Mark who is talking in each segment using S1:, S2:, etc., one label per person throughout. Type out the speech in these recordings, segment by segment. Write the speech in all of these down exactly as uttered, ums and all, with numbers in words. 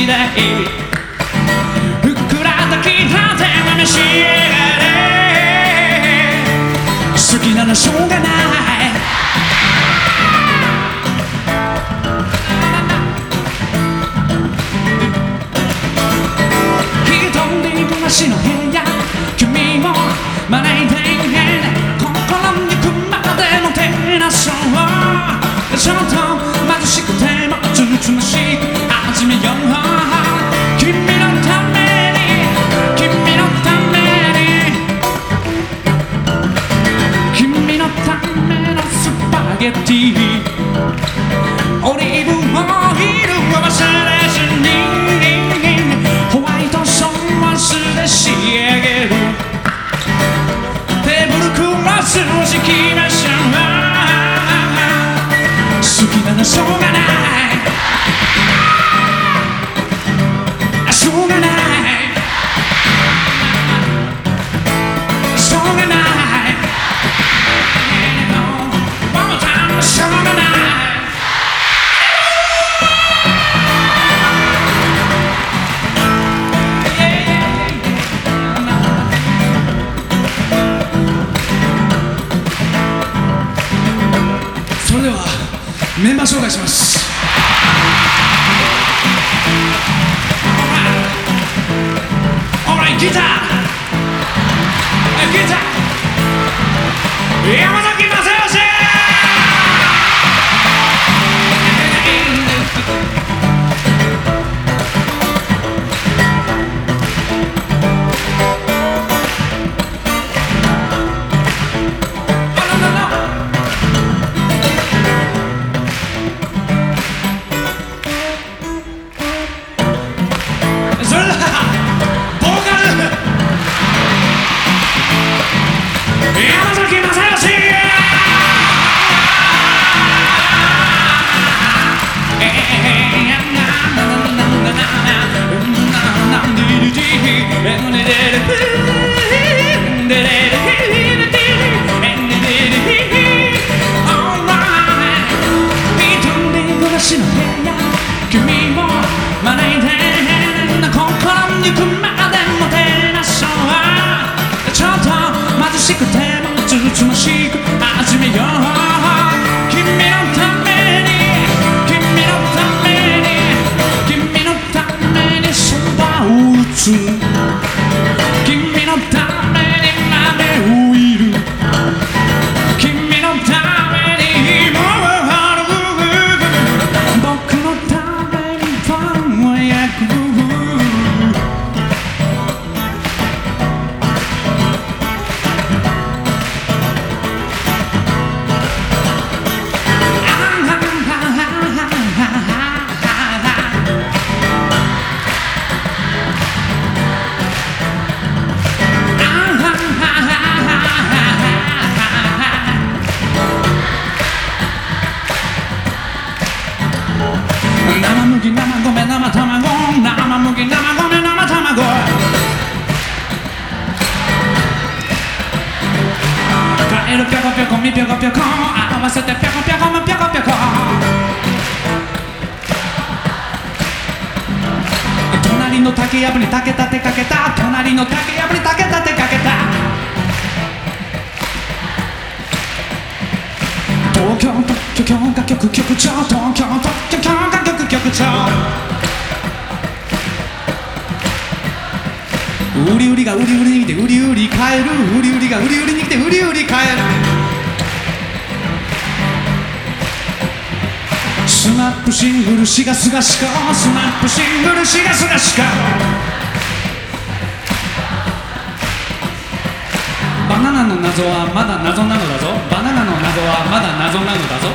S1: 時代ふっくら炊きたての召し上がれ好きならしょうがない一人暮らしの部屋君も招いて心に行くまでもてなそうちょっと貧しくてもつつましく始めよう君のために君のために君のためのスパゲッティオリーブオイルを忘れずにホワイトソースで仕上げるテーブルクロスを敷きましょう好きならしょうがないしょうがないしょうがない One more time しょうがないそれではメンバー紹介します。Alright, ギター、ギター、山崎まさよし。君を招いて心に行くまでもてなそうちょっと貧しくてもつつましく始めよう君のために君のために君のためにそばを打つ君のために豆をいる君のためにも僕のためにパンを焼く生麦生米生卵生麦生米生卵カエルぴょこぴょこみぴょこぴょこ合わせてぴょこぴょこもぴょこぴょこ隣の竹やぶに竹立てかけた隣の竹やぶに竹立てかけた東京特許許可局局長東京特許許可局局長ウリウリがウリウリに来てウリウリ帰るウリウリがウリウリに来てウリウリ帰るスナップシングルしがすがしかスナップシングルしがすがしかバナナの謎はまだ謎なのだぞバナナの謎はまだ謎なのだぞ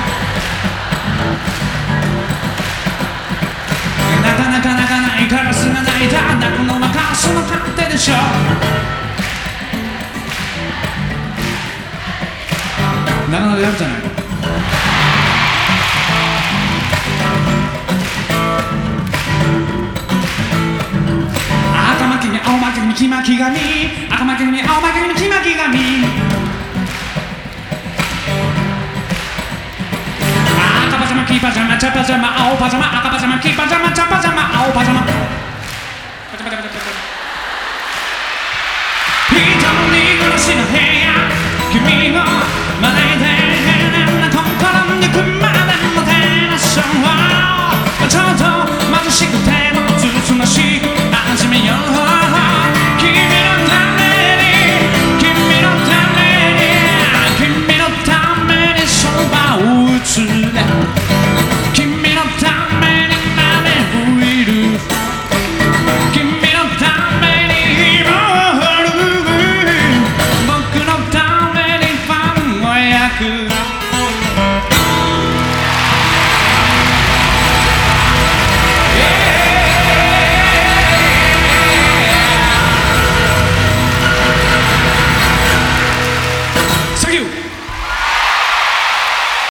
S1: なかなか泣かないカラスが泣いた泣くのはカスの勝手でしょなかなかやるじゃないの赤巻に青巻に黄巻紙赤巻に青巻に黄巻紙赤パジャマ着黄パジャマ茶パジャマ青パジャマ赤パジャマ黄パジャマ茶パジャマ青パジャマパジャマパジャマパジャマ人の見殺しの部屋